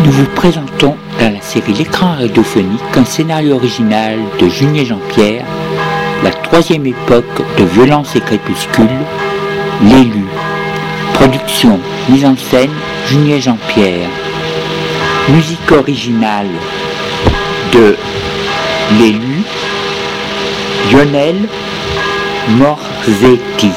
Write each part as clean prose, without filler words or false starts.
Nous vous présentons dans la série L'écran radiophonique un scénario original de Junier Jean-Pierre, la troisième époque de Violence et Crépuscule, L'élu. Production, mise en scène, Junier Jean-Pierre. Musique originale de L'élu, Lionel Morzetti.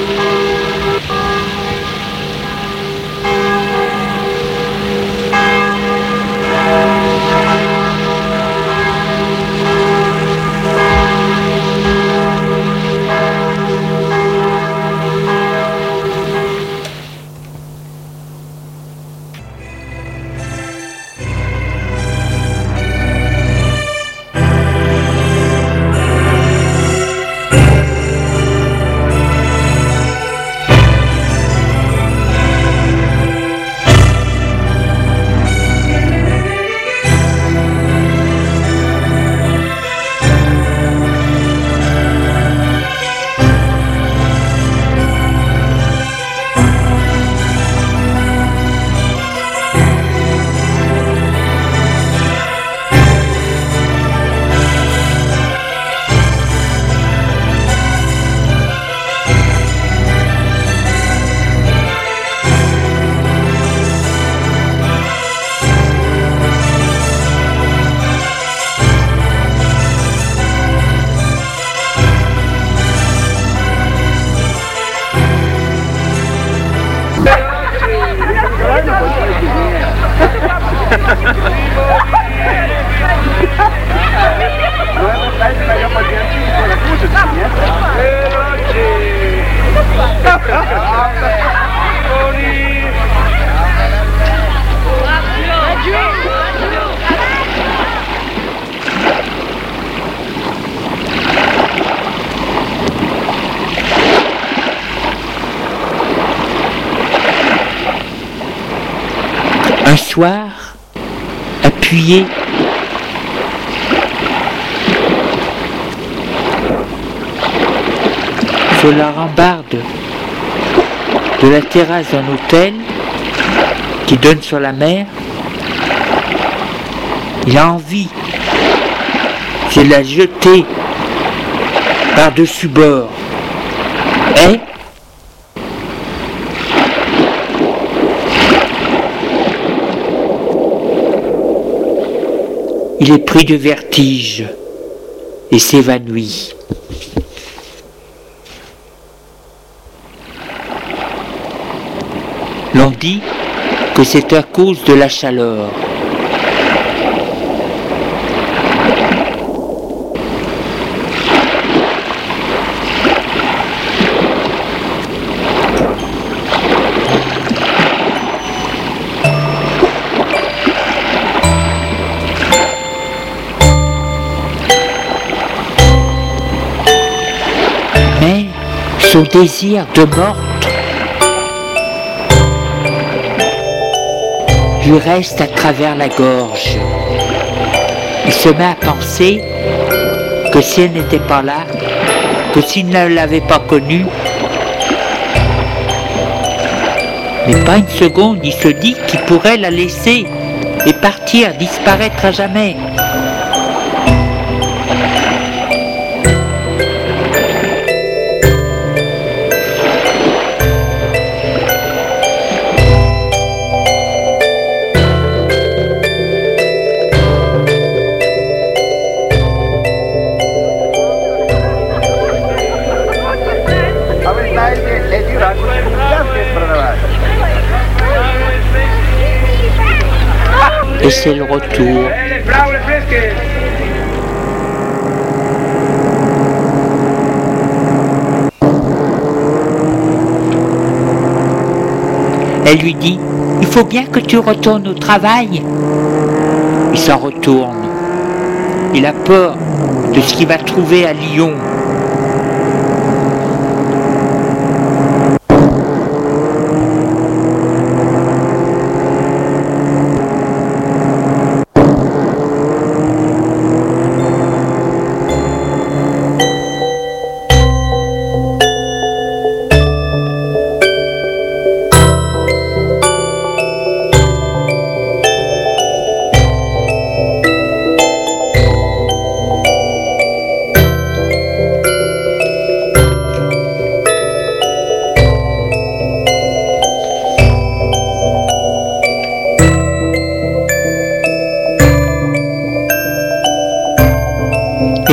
Un soir, appuyé sur la rambarde de la terrasse d'un hôtel qui donne sur la mer, il a envie de la jeter par-dessus bord. Et il est pris de vertige et s'évanouit. L'on dit que c'est à cause de la chaleur. Mais son désir de meurtre lui reste à travers la gorge. Il se met à penser que si elle n'était pas là, que s'il ne l'avait pas connue, mais pas une seconde, il se dit qu'il pourrait la laisser et partir, disparaître à jamais. Et c'est le retour. Elle lui dit: il faut bien que tu retournes au travail. Il s'en retourne. Il a peur de ce qu'il va trouver à Lyon.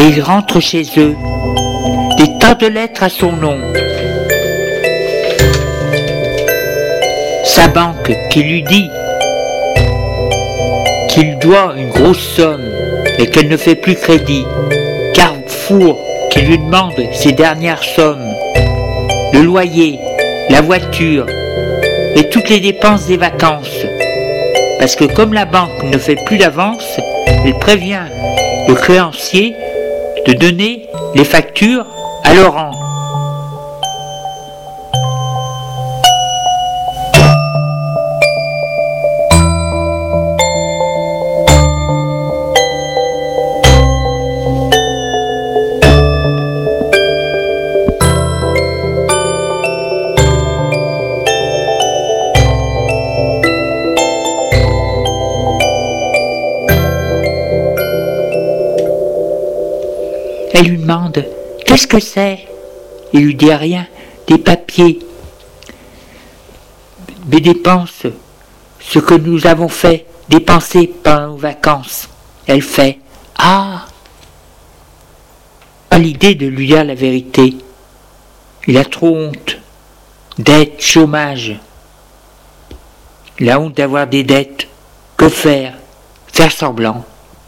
ils rentrent chez eux. Des tas de lettres à son nom. Sa banque qui lui dit qu'il doit une grosse somme et qu'elle ne fait plus crédit. Carrefour qui lui demande ses dernières sommes. Le loyer, la voiture et toutes les dépenses des vacances. Parce que comme la banque ne fait plus d'avance, elle prévient le créancier de donner les factures à Laurent. Elle lui demande « Qu'est-ce que c'est ?» Il lui dit rien, des papiers. Mais dépense ce que nous avons fait, dépenser pendant nos vacances. Elle fait « Ah !» Pas l'idée de lui dire la vérité. Il a trop honte. Dette, chômage. Il a honte d'avoir des dettes. Que faire? Faire semblant.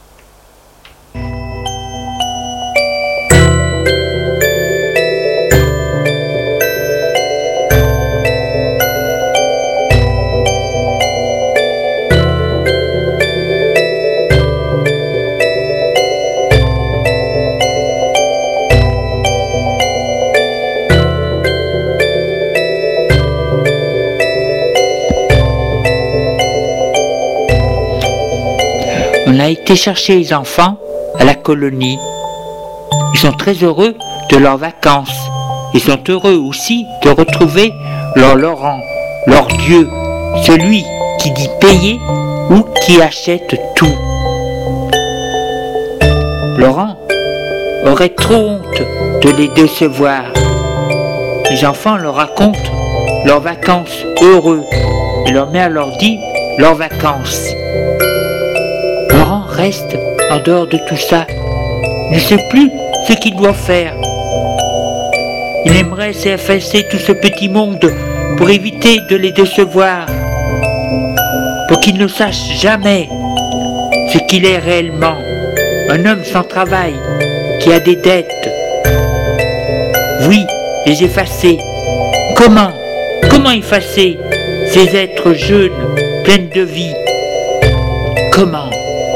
On a été chercher les enfants à la colonie. Ils sont très heureux de leurs vacances. Ils sont heureux aussi de retrouver leur Laurent, leur Dieu, celui qui dit payer ou qui achète tout. Laurent aurait trop honte de les décevoir. Les enfants leur racontent leurs vacances heureux et leur mère leur dit leurs vacances. Laurent reste en dehors de tout ça, ne sait plus ce qu'il doit faire. Il aimerait s'effacer tout ce petit monde pour éviter de les décevoir, pour qu'il ne sache jamais ce qu'il est réellement, un homme sans travail, qui a des dettes. Oui, les effacer. Comment effacer ces êtres jeunes, pleins de vie? Comment?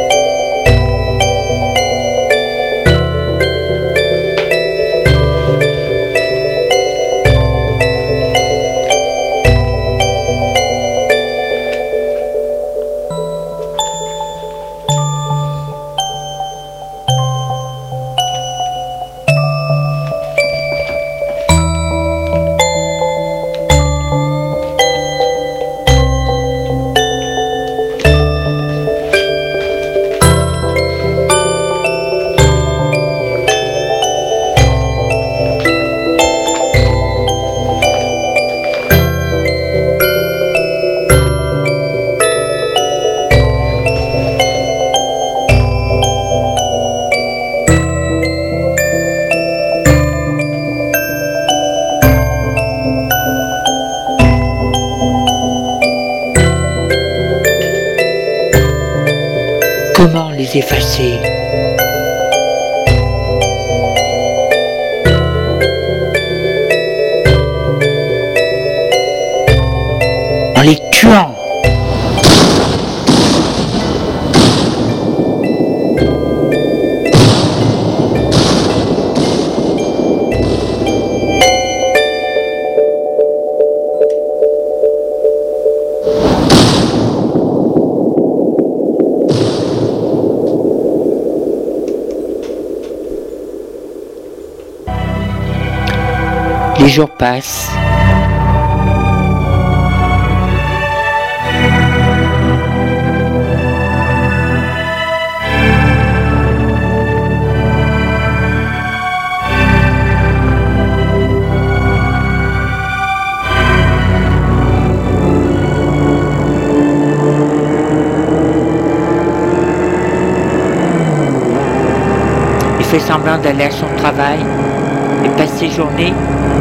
Comment les effacer? En les tuant. Les jours passent. fait semblant d'aller à son travail et passe ses journées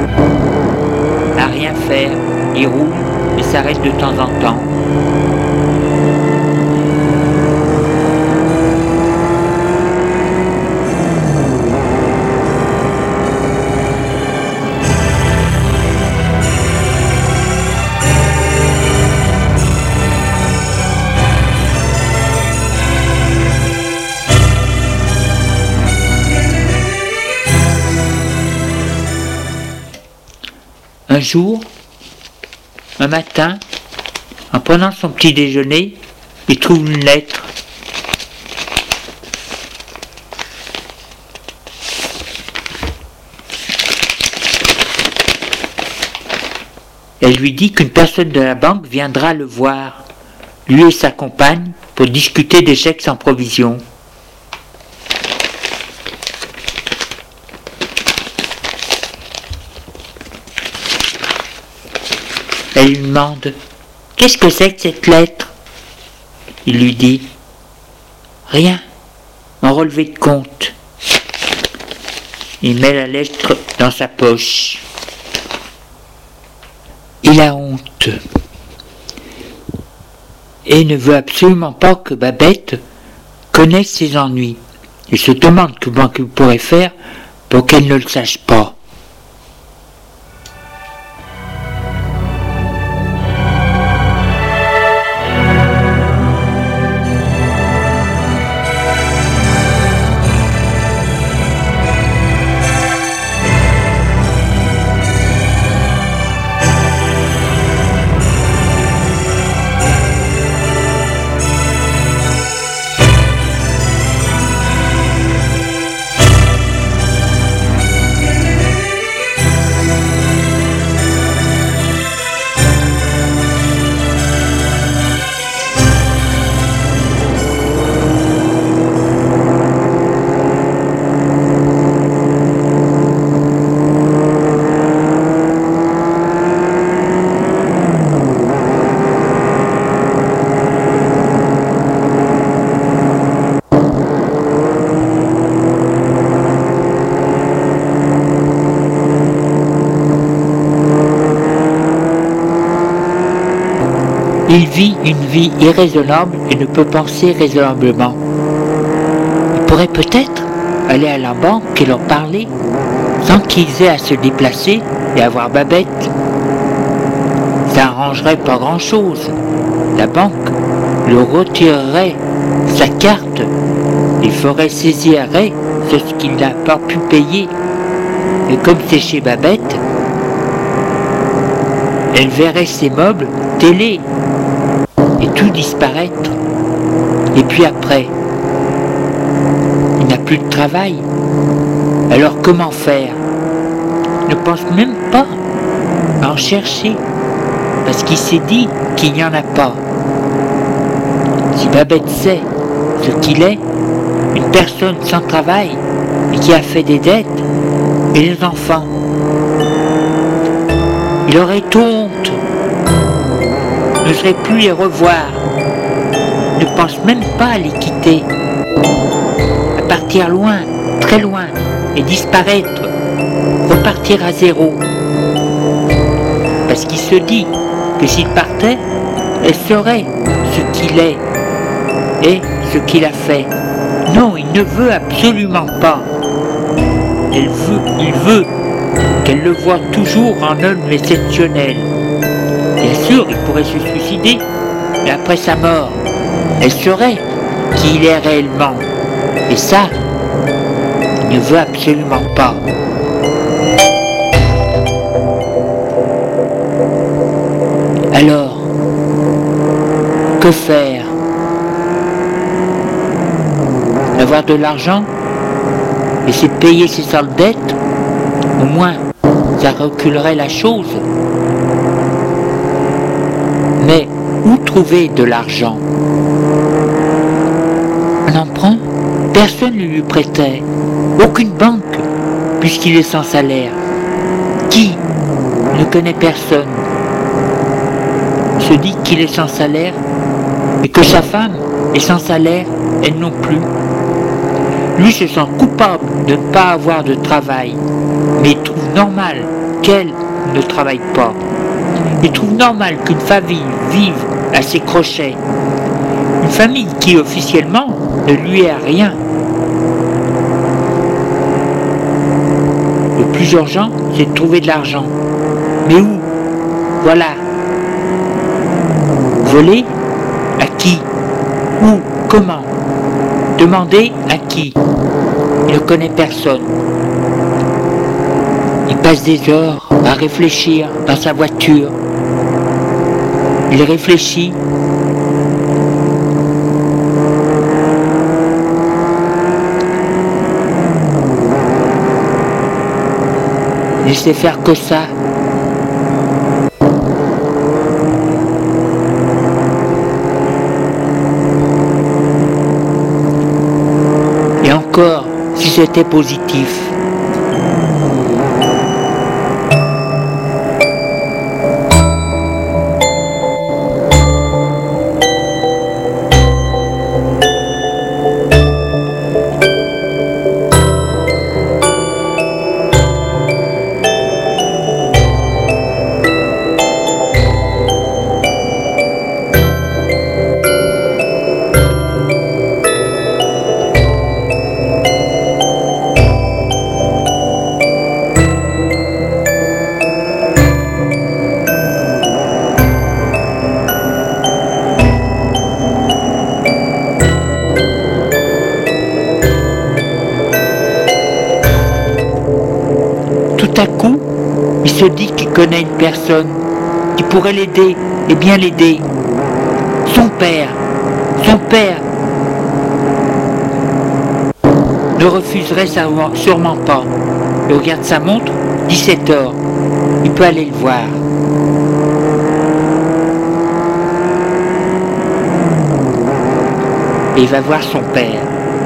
à rien faire. Il roule et s'arrête de temps en temps. Un jour, un matin, en prenant son petit déjeuner, il trouve une lettre. Elle lui dit qu'une personne de la banque viendra le voir, lui et sa compagne, pour discuter des chèques sans provision. Elle lui demande « Qu'est-ce que c'est que cette lettre ?» Il lui dit « Rien, un relevé de compte. » Il met la lettre dans sa poche. Il a honte et ne veut absolument pas que Babette connaisse ses ennuis. Il se demande comment il pourrait faire pour qu'elle ne le sache pas. Il vit une vie irraisonnable et ne peut penser raisonnablement. Il pourrait peut-être aller à la banque et leur parler sans qu'ils aient à se déplacer et avoir Babette. Ça arrangerait pas grand-chose. La banque le retirerait sa carte et ferait saisir arrêt sur ce qu'il n'a pas pu payer. Et comme c'est chez Babette, elle verrait ses meubles, télé, et tout disparaître. Et puis après, il n'a plus de travail. Alors comment faire? Il ne pense même pas à en chercher, parce qu'il s'est dit qu'il n'y en a pas. Si Babette sait ce qu'il est, une personne sans travail et qui a fait des dettes, et les enfants, il aurait honte, n'oserait plus les revoir, ne pense même pas à les quitter, à partir loin, très loin, et disparaître, repartir à zéro. Parce qu'il se dit que s'il partait, elle saurait ce qu'il est et ce qu'il a fait. Non, il ne veut absolument pas. Il veut qu'elle le voie toujours en homme exceptionnel. Bien sûr, il pourrait se suicider, mais après sa mort, elle saurait qui il est réellement. Et ça, il ne veut absolument pas. Alors, que faire? Avoir de l'argent? Essayer de payer ses sales dettes? Au moins, ça reculerait la chose. Mais où trouver de l'argent? Un emprunt? Personne ne lui prêtait. Aucune banque, puisqu'il est sans salaire. Qui ne connaît personne? Se dit qu'il est sans salaire et que sa femme est sans salaire, elle non plus. Lui se sent coupable de ne pas avoir de travail, mais il trouve normal qu'elle ne travaille pas. Il trouve normal qu'une famille vive à ses crochets. Une famille qui officiellement ne lui est à rien. Le plus urgent, c'est de trouver de l'argent. Mais où? Voilà. Voler? À qui? Où? Comment? Demander à qui? Il ne connaît personne. Il passe des heures à réfléchir dans sa voiture. Il réfléchit. Il sait faire que ça. Et encore, si c'était positif. Tout à coup, il se dit qu'il connaît une personne qui pourrait l'aider et bien l'aider. Son père ne refuserait sûrement pas. Il regarde sa montre, 17h. Il peut aller le voir. Et il va voir son père.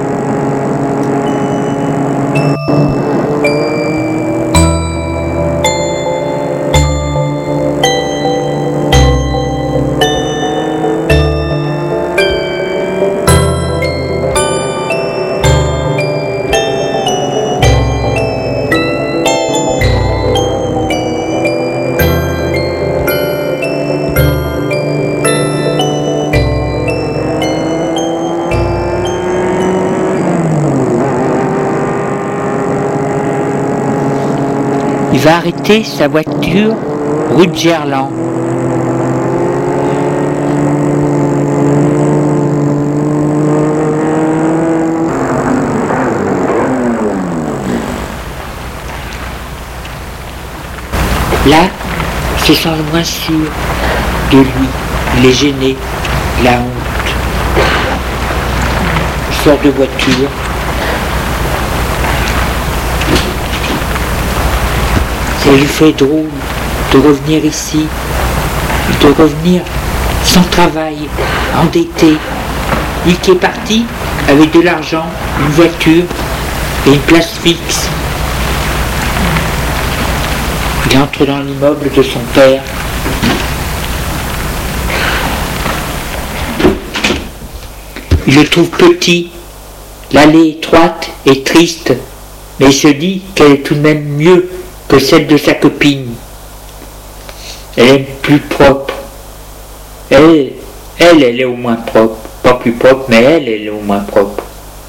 Il va arrêter sa voiture rue de Gerland. Là, il se sent le moins sûr de lui. Il est gêné, il a honte. Il sort de voiture. Ça lui fait drôle de revenir ici, de revenir sans travail, endetté. Lui qui est parti avec de l'argent, une voiture et une place fixe. Il entre dans l'immeuble de son père. Il le trouve petit, l'allée étroite et triste, mais il se dit qu'elle est tout de même mieux que celle de sa copine. Elle est plus propre. Elle est au moins propre. Pas plus propre, mais elle est au moins propre.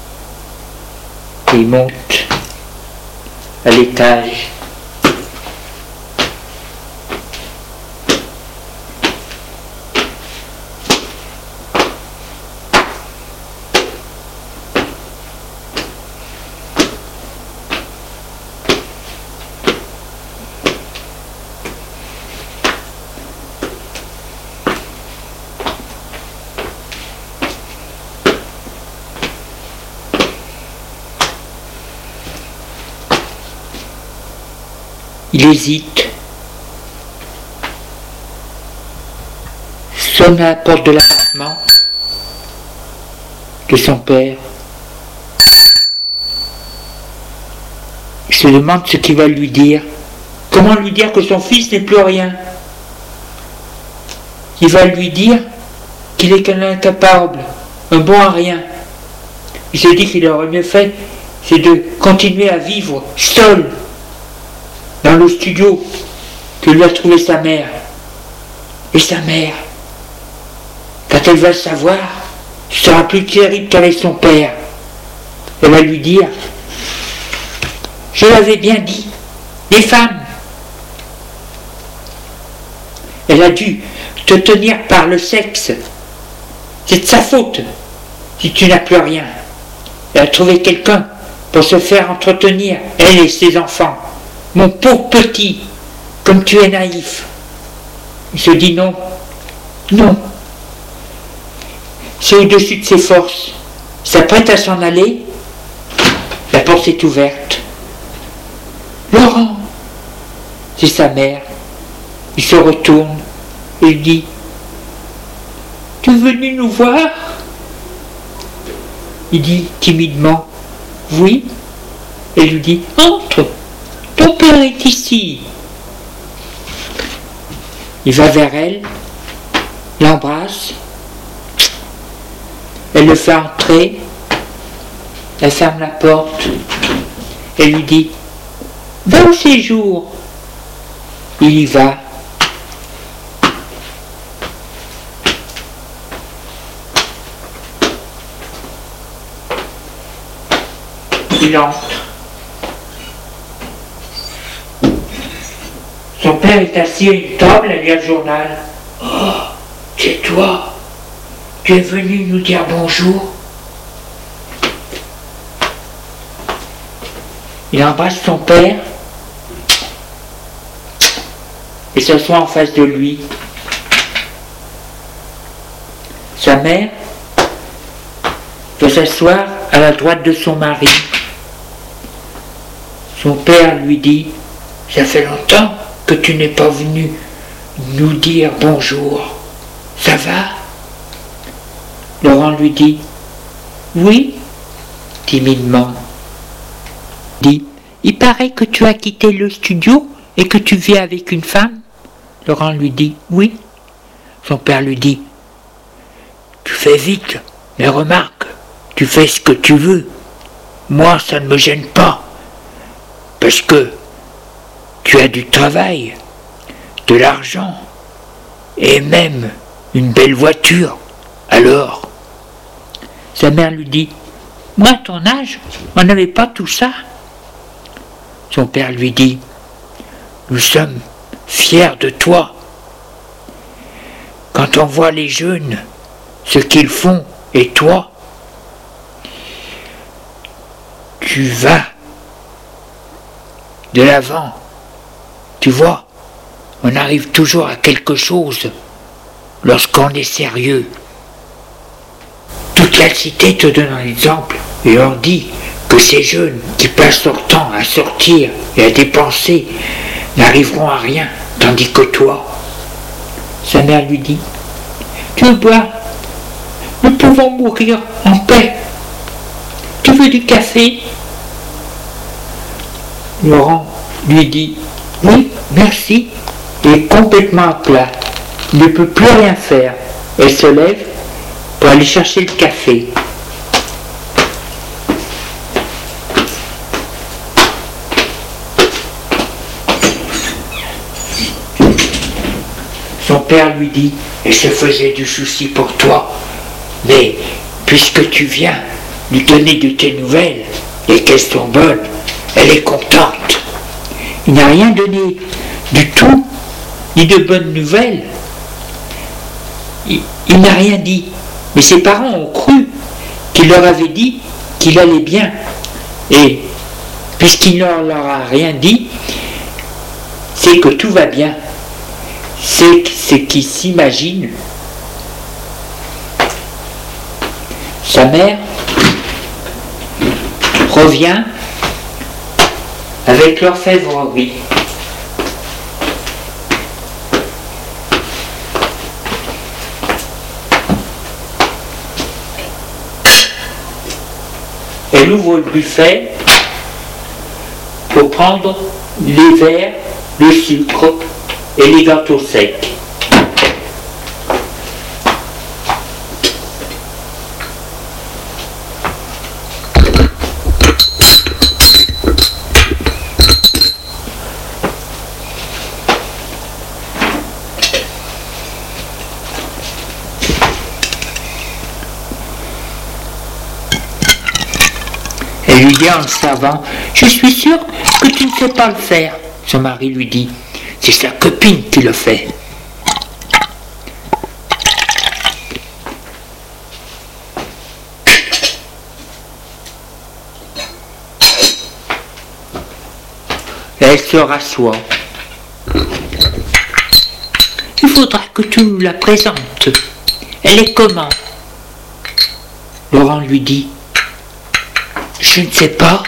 Et il monte à l'étage. Il hésite, sonne à la porte de l'appartement de son père. Il se demande ce qu'il va lui dire. Comment lui dire que son fils n'est plus rien? Il va lui dire qu'il est qu'un incapable, un bon à rien. Il se dit qu'il aurait mieux fait, c'est de continuer à vivre seul dans le studio que lui a trouvé sa mère. Et sa mère, quand elle va le savoir, ce sera plus terrible qu'avec son père. Elle va lui dire, je l'avais bien dit, les femmes. Elle a dû te tenir par le sexe. C'est de sa faute si tu n'as plus rien. Elle a trouvé quelqu'un pour se faire entretenir, elle et ses enfants. Mon pauvre petit, comme tu es naïf. Il se dit non, non. C'est au-dessus de ses forces. Il s'apprête à s'en aller. La porte est ouverte. Laurent, c'est sa mère. Il se retourne et lui dit, tu es venu nous voir? Il dit timidement, oui. Elle lui dit, entre, ton père est ici. Il va vers elle, l'embrasse, elle le fait entrer, elle ferme la porte, elle lui dit, va au séjour. Il y va. Il entre. Son père est assis à une table à lire le journal. Oh, c'est toi. Tu es venu nous dire bonjour. Il embrasse son père et s'assoit en face de lui. Sa mère doit s'asseoir à la droite de son mari. Son père lui dit, ça fait longtemps que tu n'es pas venu nous dire bonjour. Ça va? Laurent lui dit, oui, timidement. Dit, il paraît que tu as quitté le studio et que tu vis avec une femme. Laurent lui dit, oui. Son père lui dit, tu fais vite, mais remarque, tu fais ce que tu veux. Moi, ça ne me gêne pas. Parce que tu as du travail, de l'argent, et même une belle voiture. Alors, sa mère lui dit, moi à ton âge, on n'avait pas tout ça. Son père lui dit, nous sommes fiers de toi. Quand on voit les jeunes, ce qu'ils font, et toi, tu vas de l'avant. Tu vois, on arrive toujours à quelque chose lorsqu'on est sérieux. Toute la cité te donne un exemple et leur dit que ces jeunes qui passent leur temps à sortir et à dépenser n'arriveront à rien, tandis que toi. Sa mère lui dit, tu veux boire? Nous pouvons mourir en paix. Tu veux du café? Laurent lui dit, oui, merci. Il est complètement à plat. Il ne peut plus rien faire. Elle se lève pour aller chercher le café. Son père lui dit, elle se faisait du souci pour toi, mais puisque tu viens lui donner de tes nouvelles et qu'elles sont bonnes, elle est contente. Il n'a rien donné du tout, ni de bonnes nouvelles. Il n'a rien dit, mais ses parents ont cru qu'il leur avait dit qu'il allait bien. Et puisqu'il ne leur a rien dit, c'est que tout va bien. C'est ce qu'il s'imagine. Sa mère revient avec l'orfèvrerie. Elle ouvre le buffet pour prendre les verres, le sucre et les gâteaux secs. Elle lui dit en le servant, je suis sûre que tu ne sais pas le faire. Son mari lui dit, c'est sa copine qui le fait. Elle se rassoit. Il faudra que tu nous la présentes. Elle est comment? Laurent lui dit, je ne sais pas.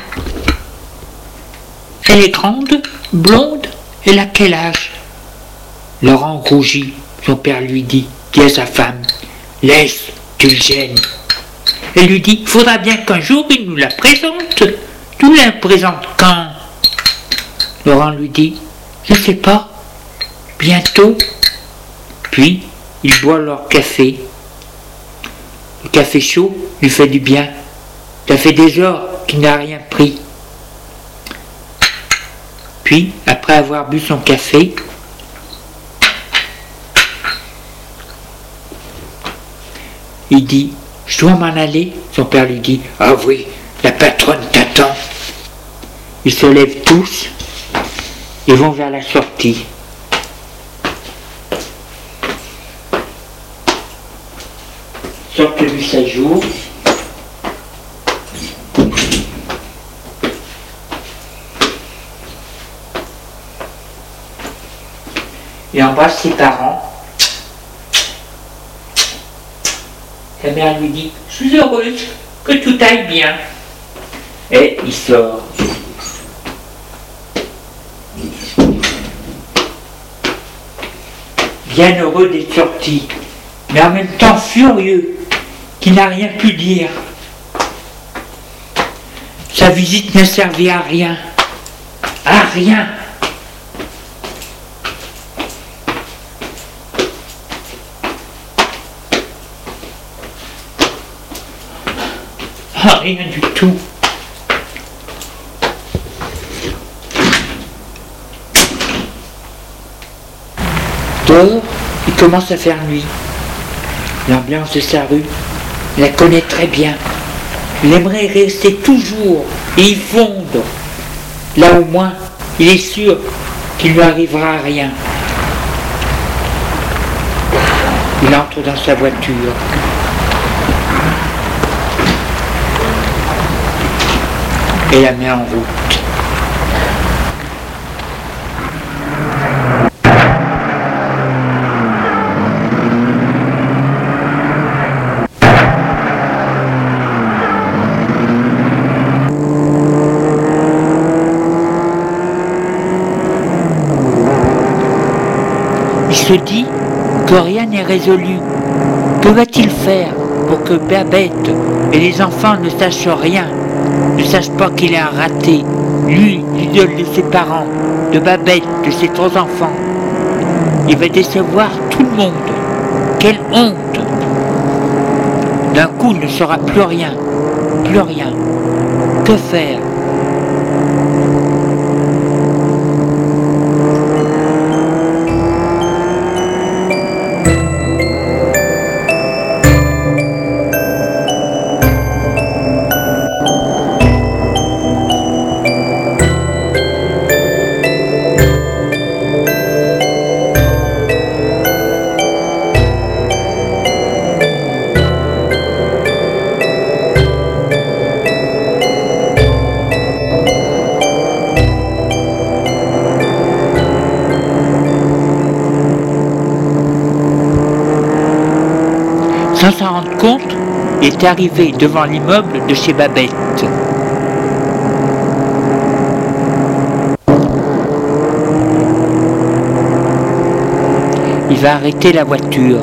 Elle est grande, blonde, elle a quel âge? Laurent rougit. Son père lui dit à sa femme, laisse, tu le gênes. Elle lui dit, faudra bien qu'un jour il nous la présente. Tu la présentes quand? Laurent lui dit, je ne sais pas, bientôt. Puis, ils boivent leur café. Le café chaud lui fait du bien. Ça fait des heures qu'il n'a rien pris. Puis, après avoir bu son café, il dit, je dois m'en aller. Son père lui dit, ah oui, la patronne t'attend. Ils se lèvent tous et vont vers la sortie. Sortent du séjour. Il embrasse ses parents. Sa mère lui dit, je suis heureuse que tout aille bien. Et il sort. Bien heureux d'être sorti, mais en même temps furieux, qu'il n'a rien pu dire. Sa visite n'a servi à rien. À rien. À rien du tout. Dehors, il commence à faire nuit. L'ambiance de sa rue, il la connaît très bien. Il aimerait rester toujours et y fondre. Là au moins, il est sûr qu'il ne lui arrivera rien. Il entre dans sa voiture. Et la met en route. Il se dit que rien n'est résolu. Que va-t-il faire pour que Babette et les enfants ne sachent rien, ne sachent pas qu'il est un raté, lui, l'idole de ses parents, de Babette, de ses 3 enfants? Il va décevoir tout le monde. Quelle honte! D'un coup, il ne saura plus rien. Plus rien. Que faire? Sans s'en rendre compte, il est arrivé devant l'immeuble de chez Babette. Il va arrêter la voiture.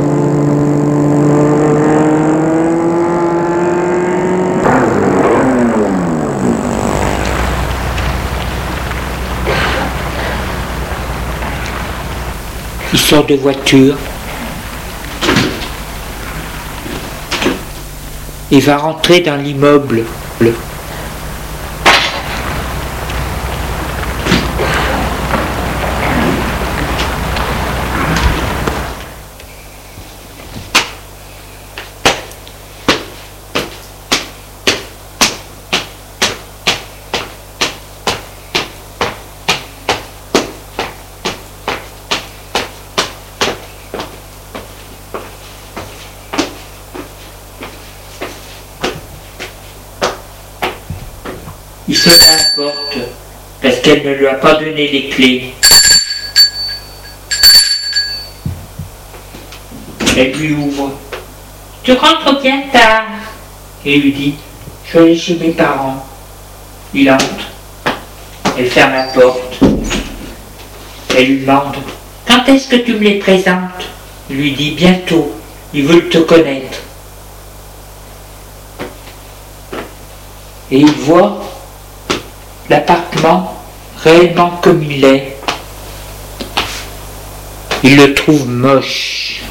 Il sort de voiture. Il va rentrer dans l'immeuble. Il sonne à la porte parce qu'elle ne lui a pas donné les clés. Elle lui ouvre. Tu rentres bien tard. Et lui dit, je vais aller chez mes parents. Il entre. Elle ferme la porte. Elle lui demande, quand est-ce que tu me les présentes? Il lui dit, bientôt. Ils veulent te connaître. Et il voit l'appartement réellement comme il est. Il le trouve moche.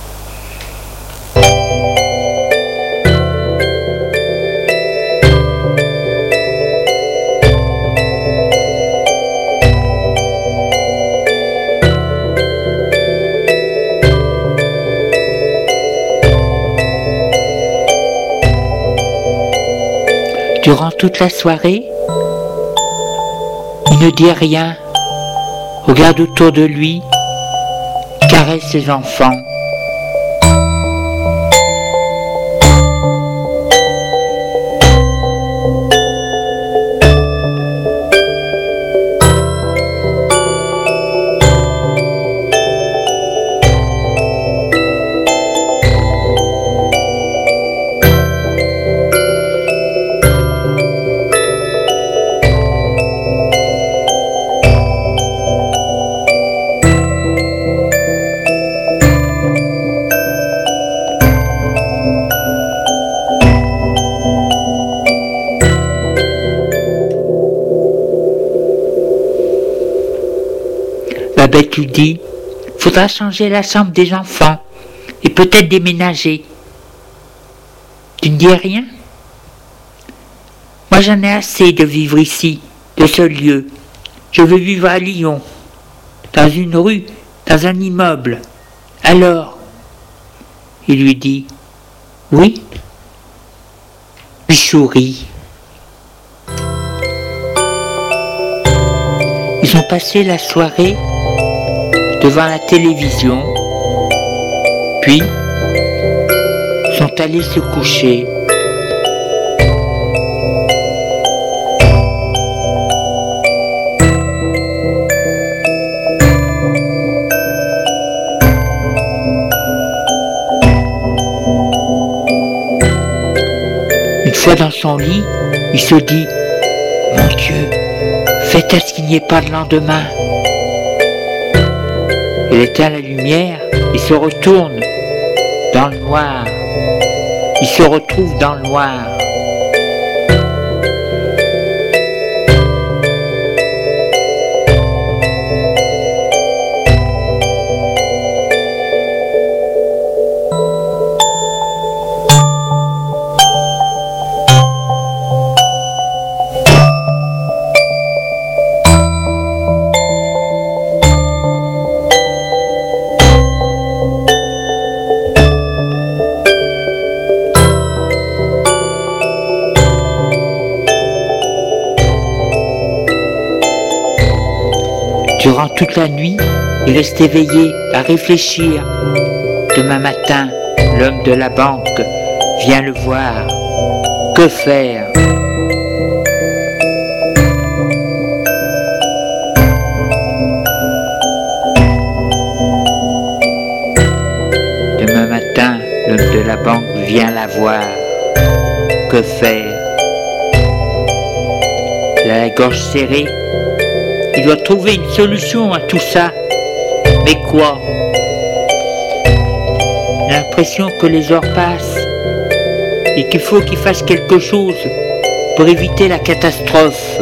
Durant toute la soirée, il ne dit rien, regarde autour de lui, caresse ses enfants. Babette lui dit, faudra changer la chambre des enfants et peut-être déménager. Tu ne dis rien? Moi j'en ai assez de vivre ici, de ce lieu. Je veux vivre à Lyon, dans une rue, dans un immeuble. Alors, il lui dit, oui. Il sourit. Ils ont passé la soirée devant la télévision, puis sont allés se coucher. Une fois dans son lit, il se dit, mon Dieu, faites à ce qu'il n'y ait pas de lendemain. Il éteint la lumière et se retourne dans le noir. Il se retrouve dans le noir. Durant toute la nuit, il reste éveillé à réfléchir. Demain matin, l'homme de la banque vient le voir. Que faire? Demain matin, l'homme de la banque vient la voir. Que faire? Il a la gorge serrée. Il doit trouver une solution à tout ça. Mais quoi? Il a l'impression que les heures passent et qu'il faut qu'il fasse quelque chose pour éviter la catastrophe.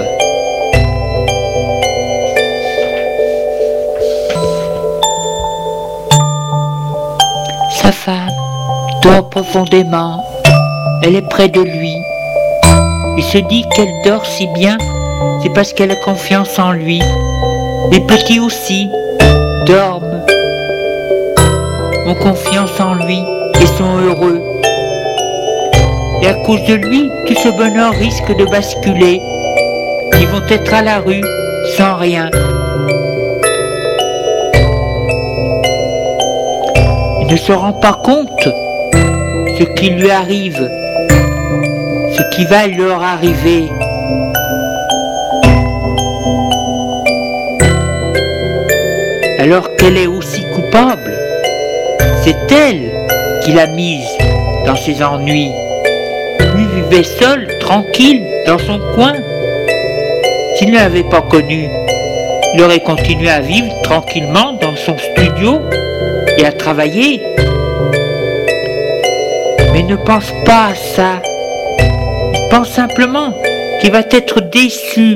Sa femme dort profondément. Elle est près de lui. Il se dit qu'elle dort si bien. C'est parce qu'elle a confiance en lui. Les petits aussi dorment, ont confiance en lui et sont heureux. Et à cause de lui, tout ce bonheur risque de basculer. Ils vont être à la rue sans rien. Il ne se rend pas compte ce qui lui arrive, ce qui va leur arriver. alors qu'elle est aussi coupable. C'est elle qui l'a mise dans ses ennuis. Lui vivait seul, tranquille, dans son coin. S'il ne l'avait pas connue, il aurait continué à vivre tranquillement dans son studio et à travailler. Mais ne pense pas à ça. Il pense simplement qu'il va être déçu.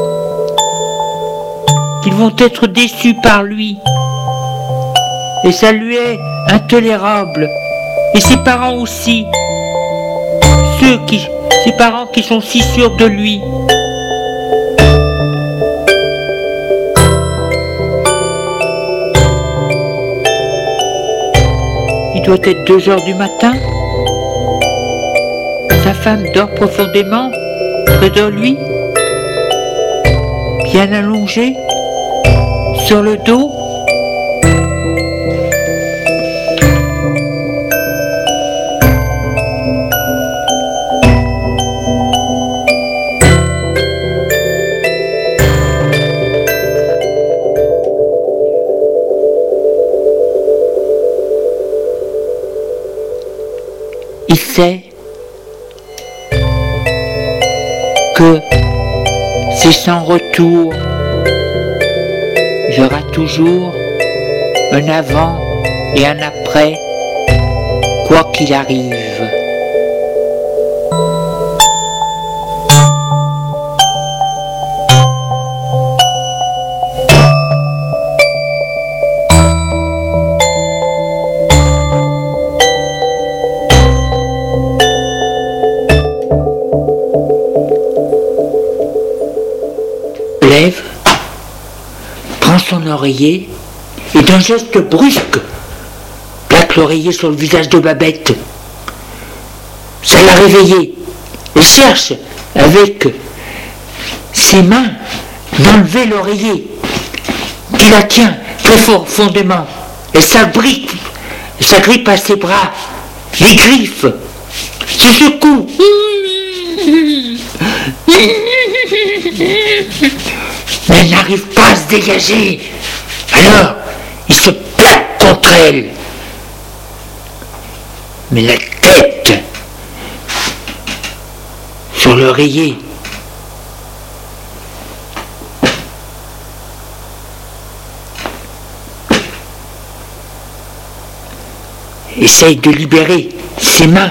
Qu'ils vont être déçus par lui. Et ça lui est intolérable. Et ses parents aussi. Ses parents qui sont si sûrs de lui. Il doit être 2 heures du matin. Sa femme dort profondément près de lui, bien allongée, sur le dos. Il sait que c'est sans retour. Il y aura toujours un avant et un après, quoi qu'il arrive. Lève, prend son oreiller et d'un geste brusque plaque l'oreiller sur le visage de Babette. Ça l'a réveillée et cherche avec ses mains d'enlever l'oreiller qui la tient très profondément et s'agrippe à ses bras, les griffes se secouent. Mais elle n'arrive pas à se dégager. Alors, il se plaque contre elle. Mais la tête sur l'oreiller. Essaye de libérer ses mains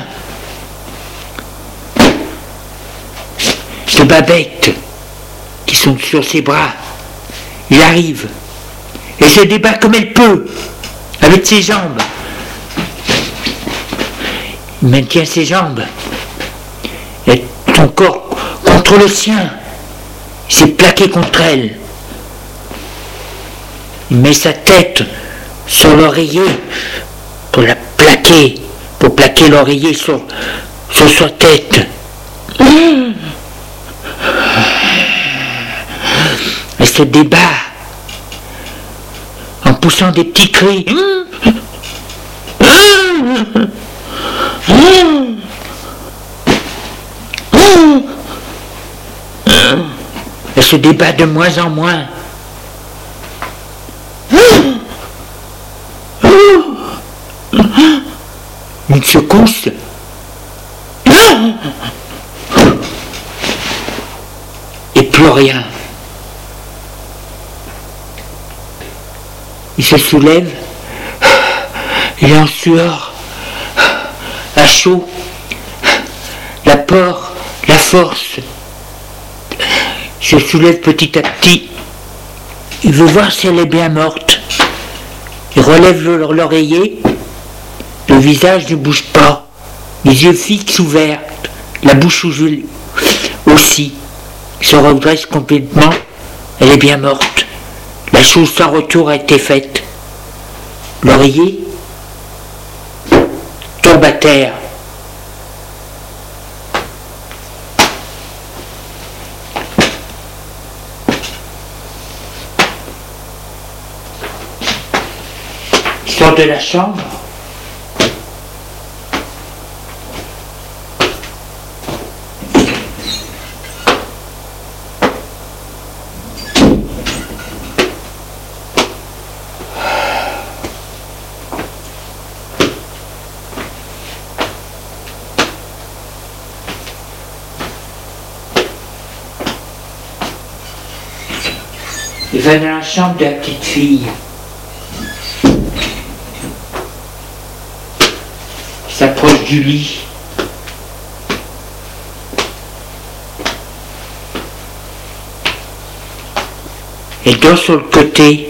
de Babette qui sont sur ses bras. Il arrive et se débat comme elle peut avec ses jambes. Il maintient ses jambes et son corps contre le sien. Il s'est plaqué contre elle. Il met sa tête sur l'oreiller pour plaquer l'oreiller sur sa tête. Elle se débat en poussant des petits cris. Elle se débat de moins en moins. Une secousse. Et plus rien. Il se soulève. Il est en sueur. À chaud. La peur, la force. Se soulève petit à petit. Il veut voir si elle est bien morte. Il relève l'oreiller. Le visage ne bouge pas. Les yeux fixes ouverts. La bouche aussi. Il se redresse complètement. Elle est bien morte. La chose sans retour a été faite. L'oreiller tombe à terre. Il sort de la chambre. va dans la chambre de la petite fille. Il s'approche du lit. Elle dort sur le côté.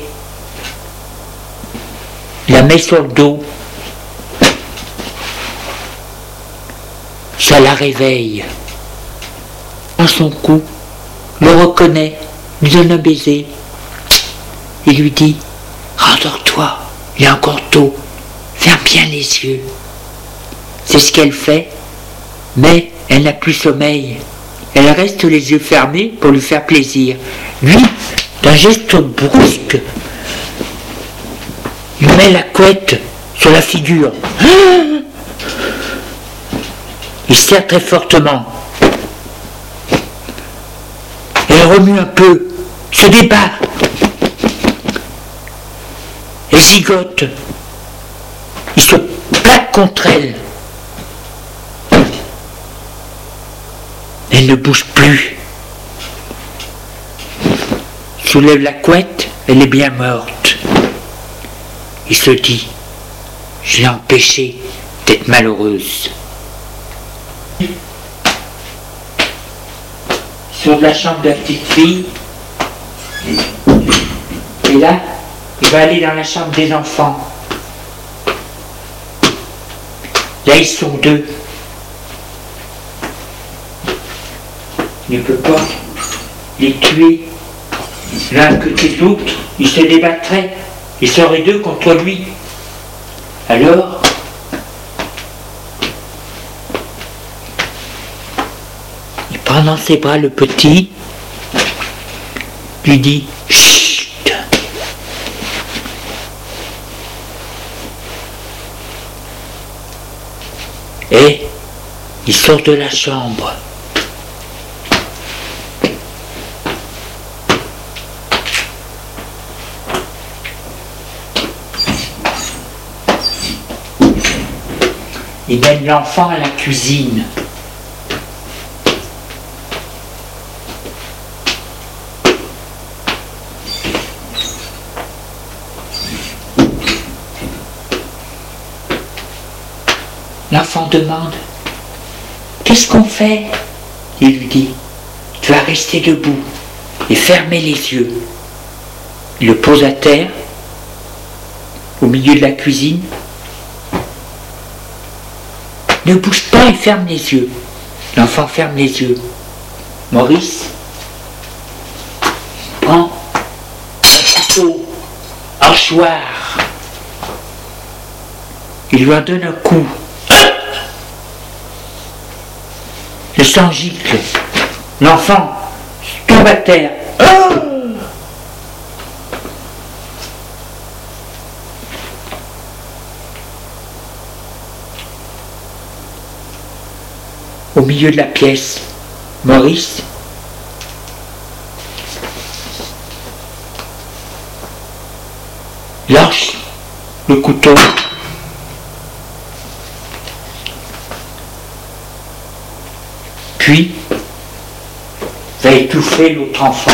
La met sur le dos. Ça la réveille. Prend son cou, le reconnaît, lui donne un baiser. Il lui dit « Rendors-toi, il est encore tôt, ferme bien les yeux. » C'est ce qu'elle fait, mais elle n'a plus sommeil. Elle reste les yeux fermés pour lui faire plaisir. Lui, d'un geste brusque, il met la couette sur la figure. Il serre très fortement. Elle remue un peu, se débat. Elle gigote. Il se plaque contre elle. Elle ne bouge plus. Soulève la couette, elle est bien morte. Il se dit, je l'ai empêchée d'être malheureuse. Sur la chambre de la petite fille, et là, il va aller dans la chambre des enfants. Là, ils sont deux. Il ne peut pas les tuer l'un côté de l'autre. Ils se débattraient. Ils seraient deux contre lui. Alors, il prend dans ses bras le petit, lui dit « Chut !» Et il sort de la chambre. Il mène l'enfant à la cuisine. L'enfant demande « Qu'est-ce qu'on fait ?» Il lui dit « Tu vas rester debout et fermer les yeux. » Il le pose à terre, au milieu de la cuisine. Ne bouge pas et ferme les yeux. L'enfant ferme les yeux. Maurice prend un couteau, un hachoir. Il lui en donne un coup. Le sang gicle. L'enfant tombe à terre. Au milieu de la pièce, Maurice lâche le couteau. Puis va étouffer l'autre enfant.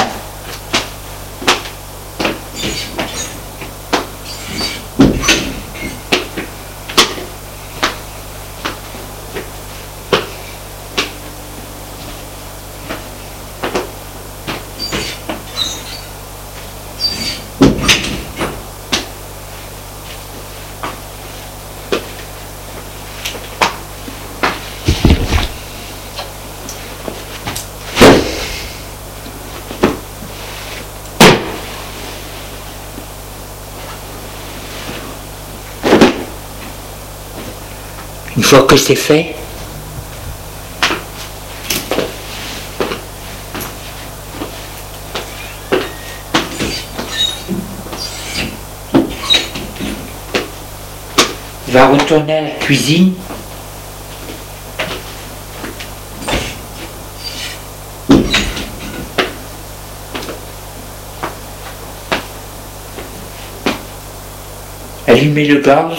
Une fois que c'est fait, il va retourner à la cuisine. Allumer le gaz.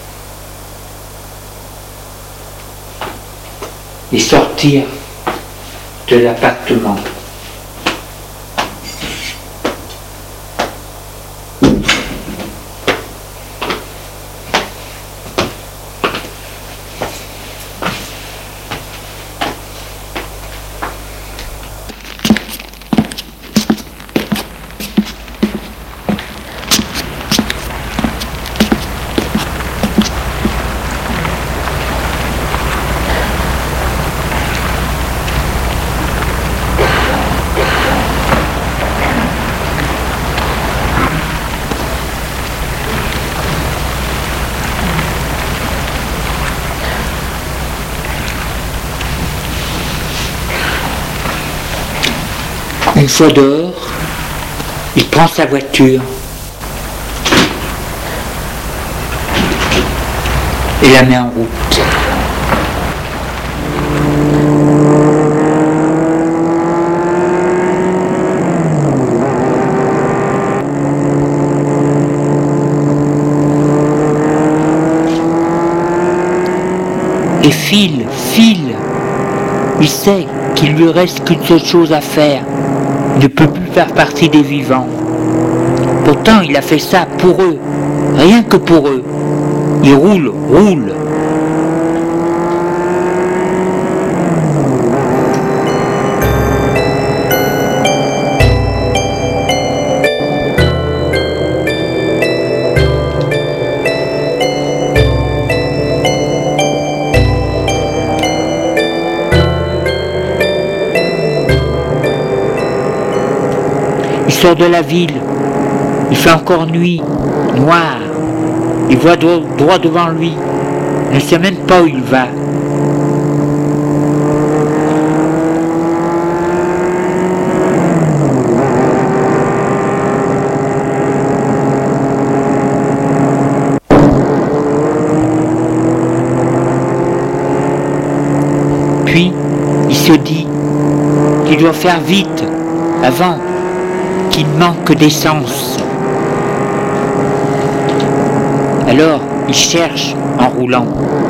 Et sortir de l'appartement. Une fois dehors, il prend sa voiture et la met en route. Et file, il sait qu'il lui reste qu'une seule chose à faire, il ne peut plus faire partie des vivants. Pourtant il a fait ça pour eux, rien que pour eux. Il roule. Il sort de la ville, il fait encore nuit, noir, il voit droit devant lui, il ne sait même pas où il va. Puis, il se dit qu'il doit faire vite, avant qu'il manque d'essence. Alors, il cherche en roulant.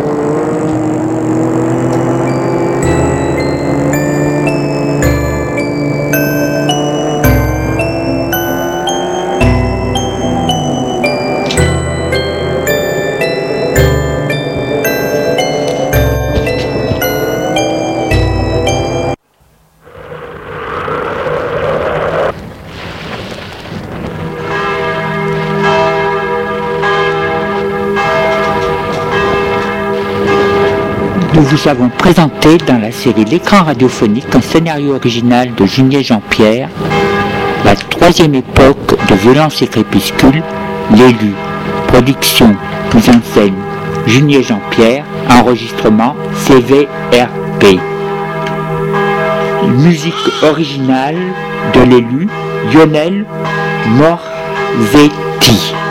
Nous vous avons présenté dans la série L'écran radiophonique un scénario original de Junier Jean-Pierre, la troisième époque de Violence et Crépuscule, l'élu. Production, mise en scène, Junier Jean-Pierre, enregistrement CVRP. Musique originale de l'élu, Lionel Morzetti.